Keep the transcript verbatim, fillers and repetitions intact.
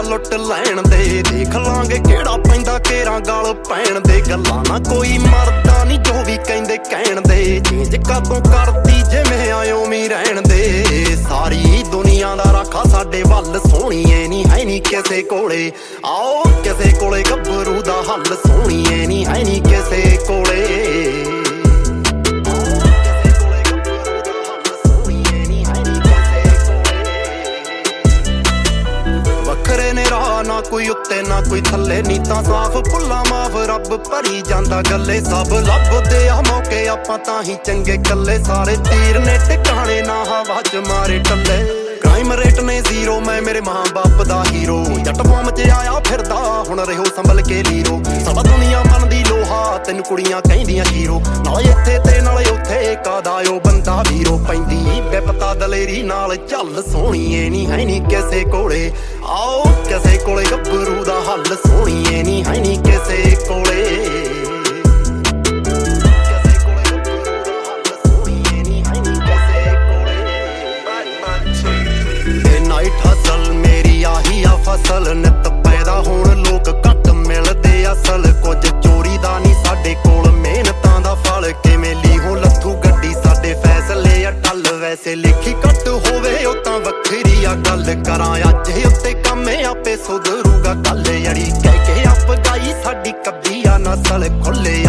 ਲੁੱਟ ਲੈਣ ਦੇ। ਦੇਖ ਲਾਂਗੇ ਕਿਹੜਾ ਪੈਂਦਾ ਕੇਰਾਂ ਗਲ ਪੈਣ ਦੇ। ਗੱਲਾਂ ਨਾ ਕੋਈ ਮਰਦਾ ਨੀ ਜੋ ਵੀ ਕਹਿੰਦੇ ਕਹਿਣ ਦੇ। ਚੇਂਜ ਕਦੋਂ ਕਰਦੀ ਜਿਵੇਂ ਆਇਓ ਵੀ ਰਹਿਣ ਦੇ। ਸਾਰੀ ਦੁਨੀਆ ਦਾ ਰਾਖਾ ਸਾਡੇ ਵੱਲ ਸੋਹਣੀਏ ਨੀ ਹੈ ਨੀ ਕਿਸੇ ਕੋਲੇ। ਆਓ ਕਿਸੇ ਕੋਲੇ ਗੱਭਰੂ ਦਾ ਹੱਲ ਸੋਹਣੀਏ ਨੀ ਹੈ ਨੀ ਕਿਸੇ ਕੋਲੇ। ਵੱਖਰੇ ਨੇ ਰਾਹ ਨਾ ਕੋਈ ਉੱਤੇ ਨਾ ਕੋਈ ਥੱਲੇ। ਨੀਤਾਂ ਸਾਫ਼ ਭੁੱਲਾਂ ਮਾਫ਼ ਰੱਬ ਭਰੀ ਜਾਂਦਾ ਗੱਲੇ। ਸਭ ਲੱਭਦੇ ਆ ਮੌਕੇ ਆਪਾਂ ਤਾਂ ਹੀ ਚੰਗੇ ਕੱਲੇ। ਸਾਰੇ ਤੀਰ ਨੇ ਟਿਕਾਣੇ ਨਾ ਹਵਾ ਚ ਮਾਰੇ ਟੱਲੇ। ਕ੍ਰਾਈਮ ਰੇਟ ਨੇ ਜ਼ੀਰੋ ਮੈਂ ਮੇਰੇ ਮਾਂ ਬਾਪ ਦਾ ਹੀਰੋ। ਜੱਟ ਫੋਮ ਚ ਆਇਆ ਫਿਰਦਾ ਹੁਣ ਰਹੋ ਸੰਭਲ ਕੇ ਲੀਰੋ। ਸਾਡਾ ਦੁਨੀਆ ਮੰਨਦੀ ਲੋਹਾ ਤੈਨੂੰ ਕੁੜੀਆਂ ਕਹਿੰਦੀਆਂ ਹੀਰੋ। ਨਾਲੇ ਇੱਥੇ ਤੇ ਨਾਲੇ ਉੱਥੇ ਕਾਦਾ ਓ ਬੰਦਾ ਵੀਰੋ। ਪੈਂਦੀ ਬੇਪਤਾ ਦਲੇਰੀ ਨਾਲ ਚੱਲ ਸੋਹਣੀਏ ਨੀ ਹੈ ਨੀ ਕਿਸੇ ਕੋਲੇ। ਆਓ ਕਿਸੇ ਕੋਲੇ ਗੱਭਰੂ ਦਾ ਹੱਲ ਸੋਹਣੀਏ ਨੀ ਹੈ ਨੀ ਕਿਸੇ ਕੋਲੇ। ਨਾਈਟ ਹਸਲ ਮੇਰੀ ਆਹੀ ਆ ਫਸਲ। ਨਿੱਤ ਪੈਦਾ ਹੋਣ ਲੋਕ ਘੱਟ ਮਿਲਦੇ ਅਸਲ। ਕੁਝ ਚੋਰੀ ਦਾ ਨੀ ਸਾਡੇ ਕੋਲ ਮਿਹਨਤਾਂ ਦਾ ਫਲ। ਕਿਵੇਂ ਲੀਹੋਂ ਲੱਥੂ ਗੱਡੀ ਸਾਡੇ ਫੈਸਲੇ ਅਟੱਲ। ਵੈਸੇ ਲਿਖੀ ਘੱਟ ਹੋਵੇ ਉਹ ਤਾਂ ਵੱਖਰੀ ਆ ਗੱਲ। ਕਰਾਂ ਅੱਜ ਉੱਤੇ ਕੰਮ ਆਪੇ ਸੁਧਰੂਗਾ ਕੱਲ। ਅੜੀ ਕਹਿ ਕੇ ਆਪ ਗਾਈ ਸਾਡੀ ਕੱਬੀ ਆ ਨਸਲ ਖੁੱਲੇ